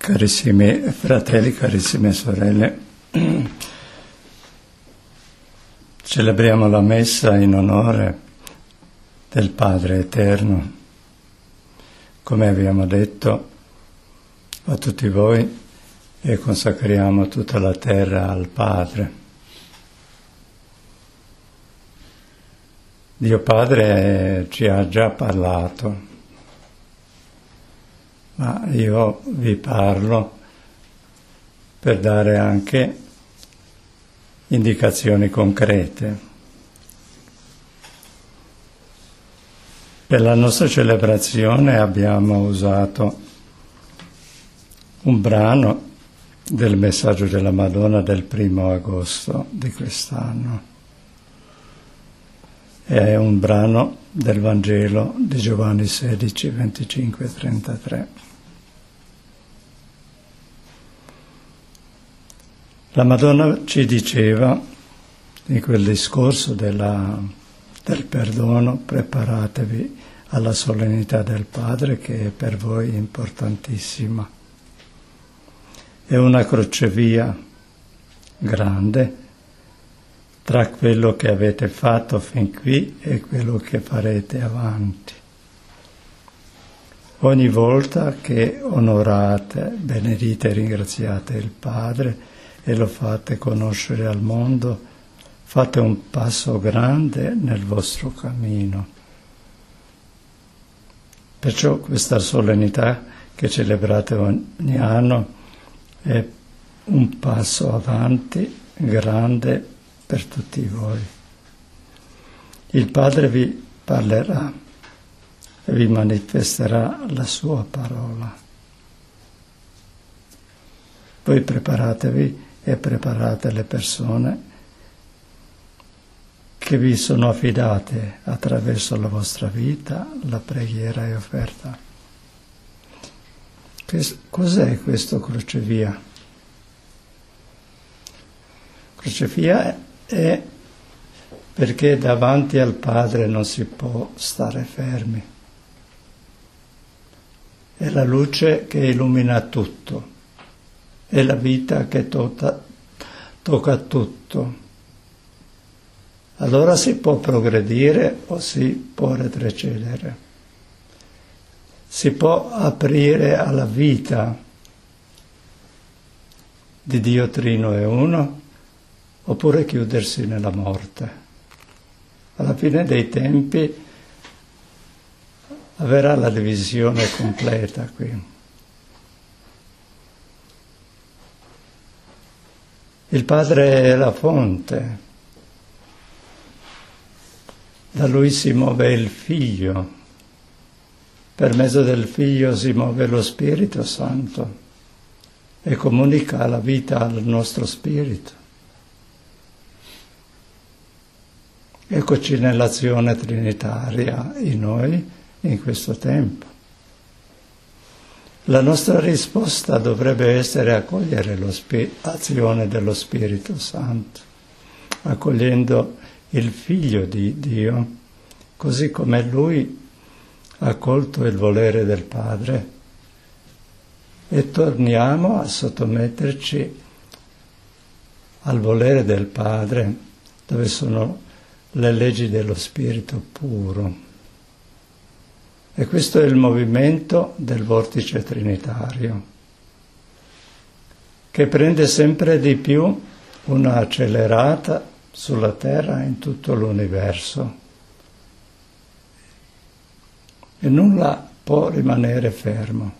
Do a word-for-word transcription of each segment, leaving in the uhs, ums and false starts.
Carissimi fratelli, carissime sorelle, celebriamo la messa in onore del Padre Eterno. Come abbiamo detto a tutti voi, e consacriamo tutta la terra al Padre. Dio Padre ci ha già parlato, ma io vi parlo per dare anche indicazioni concrete. Per la nostra celebrazione abbiamo usato un brano del messaggio della Madonna del primo agosto di quest'anno. È un brano del Vangelo di Giovanni sedici, venticinque e trentatré. La Madonna ci diceva in quel discorso della, del perdono: preparatevi alla solennità del Padre, che è per voi importantissima. È una crocevia grande tra quello che avete fatto fin qui e quello che farete avanti. Ogni volta che onorate, benedite e ringraziate il Padre e lo fate conoscere al mondo, fate un passo grande nel vostro cammino. Perciò questa solennità che celebrate ogni anno è un passo avanti grande per tutti voi. Il Padre vi parlerà e vi manifesterà la sua parola. Voi preparatevi e preparate le persone che vi sono affidate attraverso la vostra vita, la preghiera e offerta. Cos'è questo crocevia? Crocevia è perché davanti al Padre non si può stare fermi. È la luce che illumina tutto. È la vita che tocca, tocca tutto. Allora si può progredire o si può retrocedere. Si può aprire alla vita di Dio Trino e Uno, oppure chiudersi nella morte. Alla fine dei tempi avverrà la divisione completa qui. Il Padre è la fonte, da Lui si muove il Figlio, per mezzo del Figlio si muove lo Spirito Santo e comunica la vita al nostro spirito. Eccoci nell'azione trinitaria in noi in questo tempo. La nostra risposta dovrebbe essere accogliere l'azione dello Spirito Santo, accogliendo il Figlio di Dio, così come Lui ha accolto il volere del Padre, e torniamo a sottometterci al volere del Padre, dove sono le leggi dello Spirito puro. E questo è il movimento del vortice trinitario, che prende sempre di più una accelerata sulla terra in tutto l'universo. E nulla può rimanere fermo.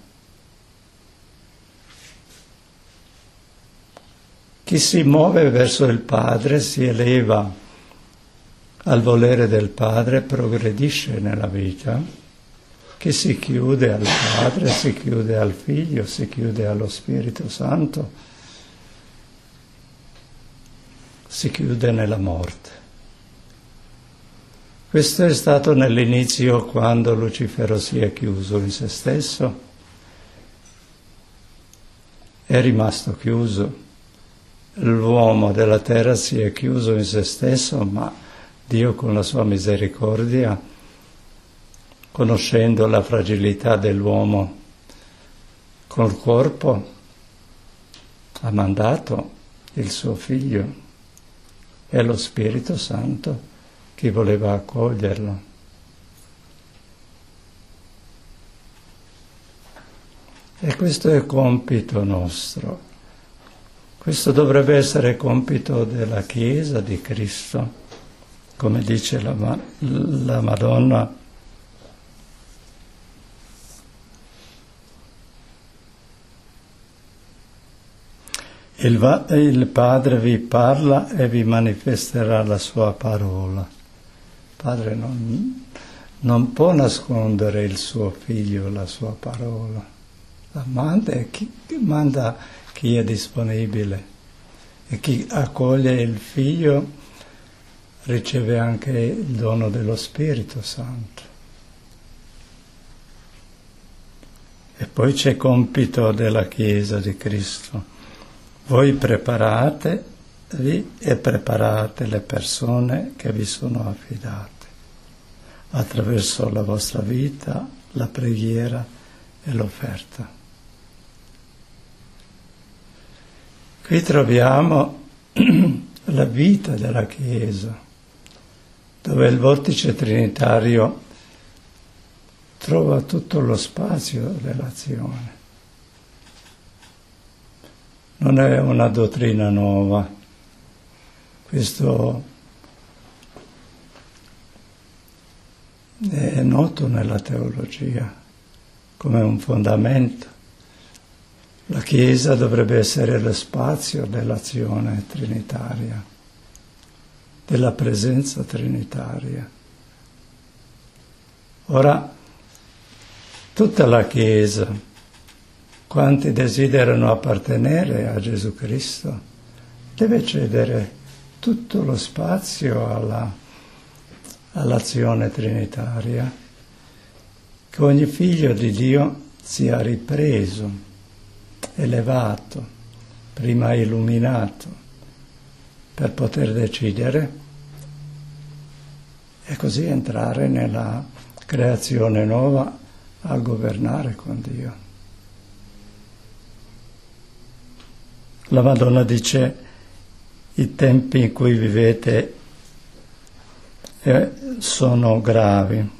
Chi si muove verso il Padre si eleva al volere del Padre, progredisce nella vita. Chi si chiude al Padre, si chiude al Figlio, si chiude allo Spirito Santo, si chiude nella morte. Questo è stato nell'inizio, quando Lucifero si è chiuso in se stesso, è rimasto chiuso. L'uomo della terra si è chiuso in se stesso, ma Dio con la sua misericordia, conoscendo la fragilità dell'uomo col corpo, ha mandato il suo Figlio e lo Spirito Santo chi voleva accoglierlo. E questo è compito nostro. Questo dovrebbe essere compito della Chiesa di Cristo, come dice la, la Madonna. Il, va, il Padre vi parla e vi manifesterà la sua parola. Il Padre non, non può nascondere il suo Figlio, la sua parola. La manda, chi, manda chi è disponibile, e chi accoglie il Figlio riceve anche il dono dello Spirito Santo. E poi c'è compito della Chiesa di Cristo. Voi preparatevi e preparate le persone che vi sono affidate attraverso la vostra vita, la preghiera e l'offerta. Qui troviamo la vita della Chiesa, dove il vortice trinitario trova tutto lo spazio dell'azione. Non è una dottrina nuova, questo è noto nella teologia come un fondamento. La Chiesa dovrebbe essere lo spazio dell'azione trinitaria, della presenza trinitaria. Ora, tutta la Chiesa, quanti desiderano appartenere a Gesù Cristo, deve cedere tutto lo spazio alla, all'azione trinitaria, che ogni figlio di Dio sia ripreso, elevato, prima illuminato, per poter decidere e così entrare nella creazione nuova a governare con Dio. La Madonna dice: i tempi in cui vivete eh, sono gravi.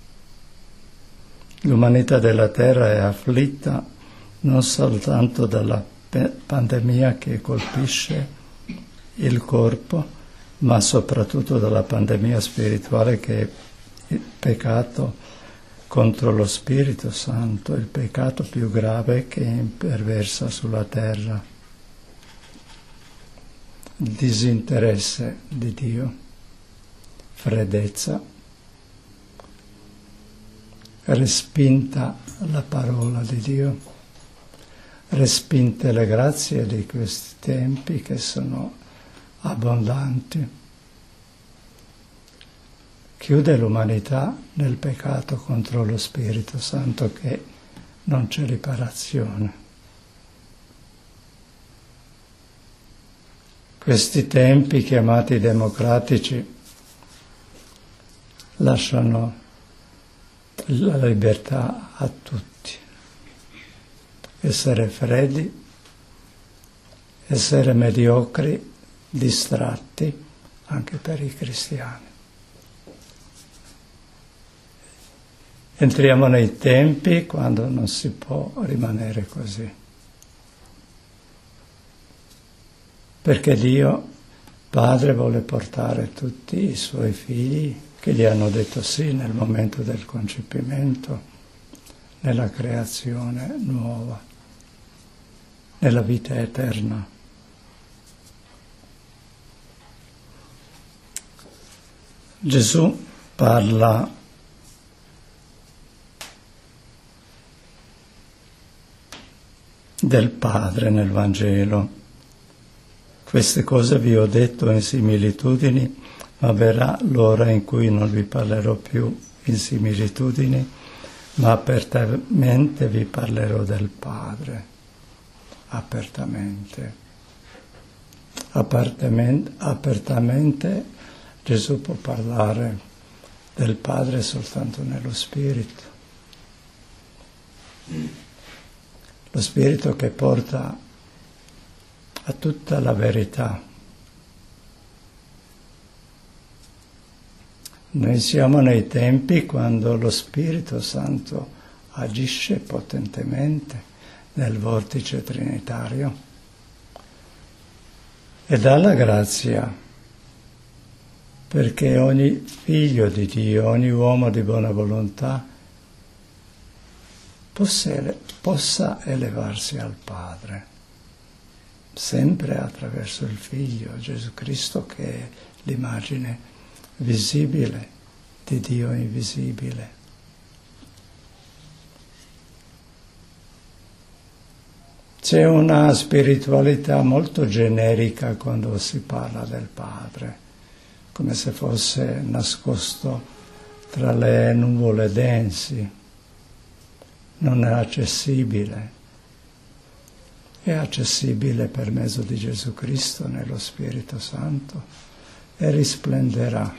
L'umanità della terra è afflitta non soltanto dalla pe- pandemia che colpisce il corpo, ma soprattutto dalla pandemia spirituale, che è il peccato contro lo Spirito Santo, il peccato più grave che imperversa sulla terra. Disinteresse di Dio, freddezza, respinta la parola di Dio, respinte le grazie di questi tempi che sono abbondanti. Chiude l'umanità nel peccato contro lo Spirito Santo, che non c'è riparazione. Questi tempi chiamati democratici lasciano la libertà a tutti. Essere freddi, essere mediocri, distratti, anche per i cristiani. Entriamo nei tempi quando non si può rimanere così. Perché Dio, Padre, vuole portare tutti i suoi figli, che gli hanno detto sì nel momento del concepimento, nella creazione nuova, nella vita eterna. Gesù parla del Padre nel Vangelo. Queste cose vi ho detto in similitudini, ma verrà l'ora in cui non vi parlerò più in similitudini, ma apertamente vi parlerò del Padre. Apertamente. Apertamente, apertamente Gesù può parlare del Padre soltanto nello Spirito. Lo Spirito che porta a tutta la verità. Noi siamo nei tempi quando lo Spirito Santo agisce potentemente nel vortice trinitario e dà la grazia perché ogni figlio di Dio, ogni uomo di buona volontà possa, possa elevarsi al Padre, sempre attraverso il Figlio, Gesù Cristo, che è l'immagine visibile di Dio invisibile. C'è una spiritualità molto generica quando si parla del Padre, come se fosse nascosto tra le nuvole densi, non è accessibile, è accessibile per mezzo di Gesù Cristo nello Spirito Santo e risplenderà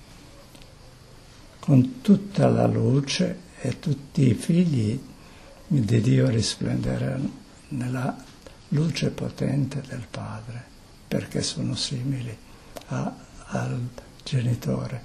con tutta la luce e tutti i figli di Dio risplenderanno nella luce potente del Padre, perché sono simili a, al genitore.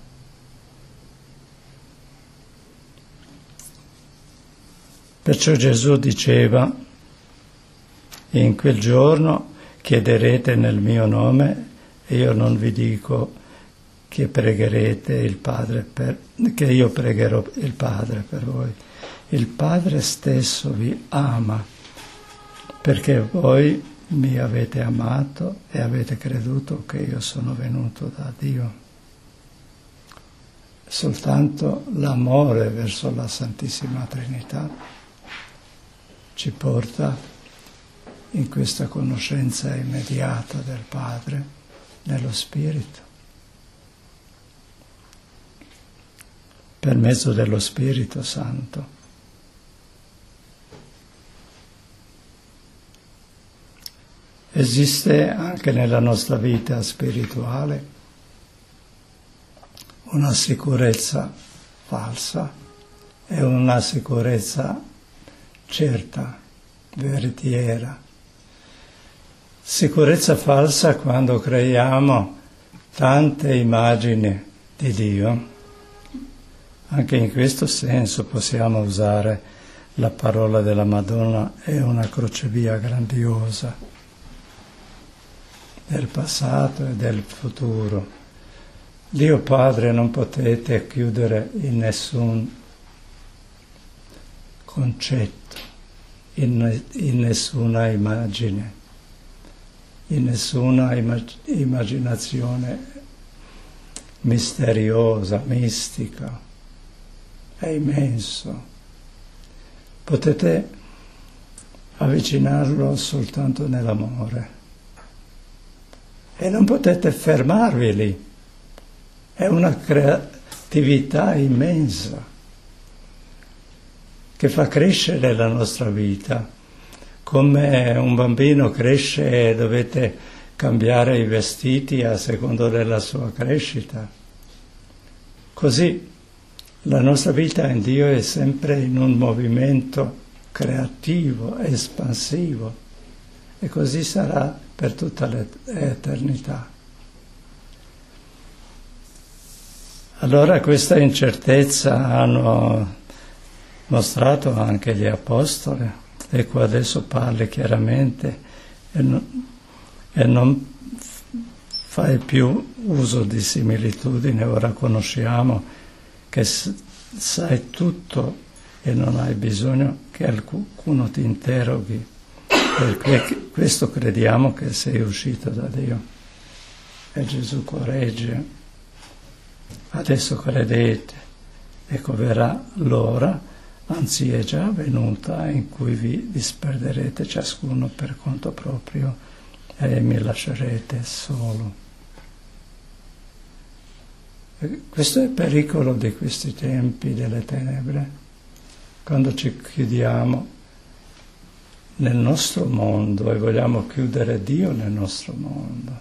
Perciò Gesù diceva: in quel giorno chiederete nel mio nome e io non vi dico che pregherete il Padre per, che io pregherò il Padre per voi. Il Padre stesso vi ama, perché voi mi avete amato e avete creduto che io sono venuto da Dio. Soltanto l'amore verso la Santissima Trinità ci porta in questa conoscenza immediata del Padre nello Spirito. Per mezzo dello Spirito Santo. Esiste anche nella nostra vita spirituale una sicurezza falsa e una sicurezza certa, veritiera. Sicurezza falsa quando creiamo tante immagini di Dio. Anche in questo senso possiamo usare la parola della Madonna, è una crocevia grandiosa del passato e del futuro. Dio Padre non potete chiudere in nessun concetto, in, in nessuna immagine, in nessuna immag- immaginazione misteriosa, mistica. È immenso. Potete avvicinarlo soltanto nell'amore. E non potete fermarvi lì. È una creatività immensa che fa crescere la nostra vita. Come un bambino cresce e dovete cambiare i vestiti a secondo della sua crescita. Così la nostra vita in Dio è sempre in un movimento creativo, espansivo, e così sarà per tutta l'eternità. Allora questa incertezza hanno mostrato anche gli Apostoli, ecco adesso parli chiaramente e non, e non fai più uso di similitudini, ora conosciamo che sai tutto e non hai bisogno che qualcuno ti interroghi, perché questo crediamo che sei uscito da Dio. E Gesù corregge: adesso credete, ecco verrà l'ora, anzi è già venuta, in cui vi disperderete ciascuno per conto proprio e mi lascerete solo. Questo è il pericolo di questi tempi delle tenebre, quando ci chiudiamo nel nostro mondo e vogliamo chiudere Dio nel nostro mondo.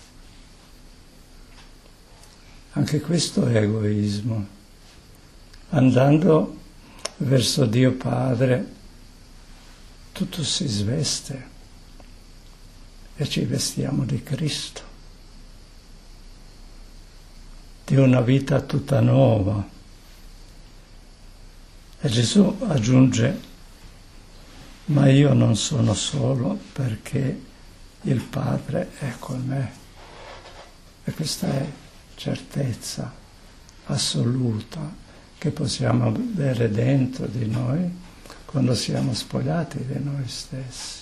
Anche questo è egoismo. Andando verso Dio Padre, tutto si sveste e ci vestiamo di Cristo, di una vita tutta nuova. E Gesù aggiunge: ma io non sono solo, perché il Padre è con me. E questa è certezza assoluta che possiamo avere dentro di noi quando siamo spogliati di noi stessi.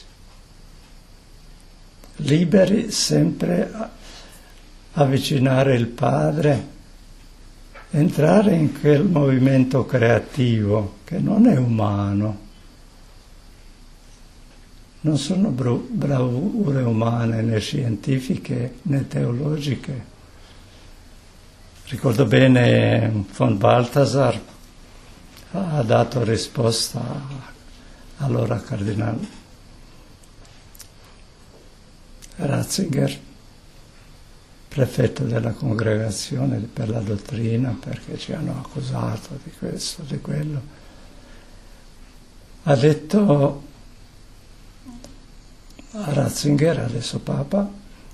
Liberi sempre a avvicinare il Padre, entrare in quel movimento creativo che non è umano. Non sono bravure umane né scientifiche né teologiche. Ricordo bene von Balthasar ha dato risposta allora Cardinale Ratzinger, prefetto della congregazione per la dottrina, perché ci hanno accusato di questo, di quello. Ha detto a Ratzinger, adesso Papa: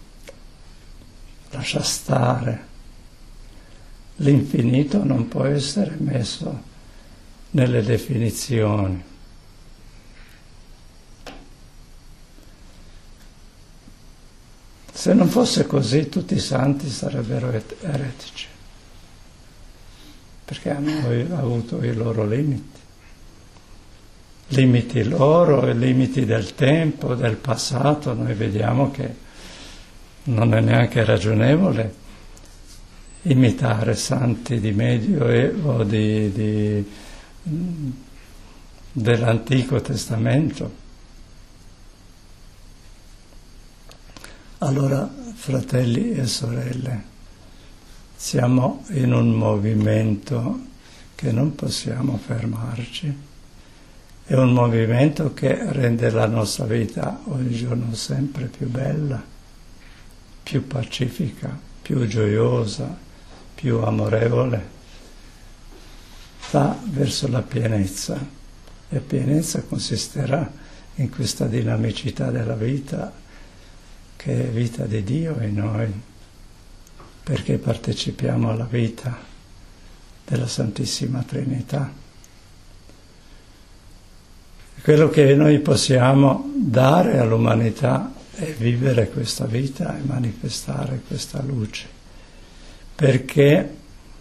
lascia stare, l'infinito non può essere messo nelle definizioni. Se non fosse così, tutti i santi sarebbero eretici, perché hanno avuto i loro limiti. Limiti loro e limiti del tempo, del passato. Noi vediamo che non è neanche ragionevole imitare santi di Medioevo, di, di, dell'Antico Testamento. Allora, fratelli e sorelle, siamo in un movimento che non possiamo fermarci. È un movimento che rende la nostra vita ogni giorno sempre più bella, più pacifica, più gioiosa, più amorevole. Va verso la pienezza, e pienezza consisterà in questa dinamicità della vita, che è vita di Dio in noi, perché partecipiamo alla vita della Santissima Trinità. Quello che noi possiamo dare all'umanità è vivere questa vita e manifestare questa luce, perché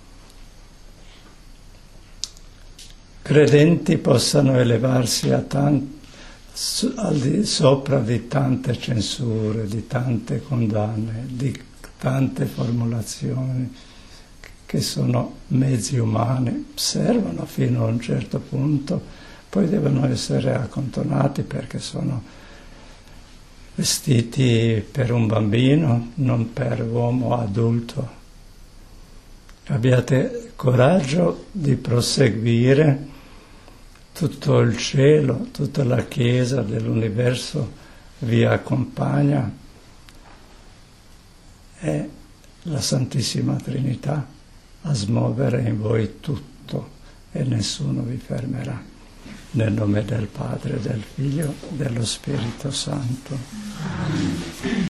credenti possano elevarsi a tanti, al di sopra di tante censure, di tante condanne, di tante formulazioni che sono mezzi umani, servono fino a un certo punto, poi devono essere accantonati perché sono vestiti per un bambino, non per uomo adulto. Abbiate coraggio di proseguire. Tutto il cielo, tutta la Chiesa dell'universo vi accompagna, è la Santissima Trinità a smuovere in voi tutto e nessuno vi fermerà. Nel nome del Padre, del Figlio, dello Spirito Santo.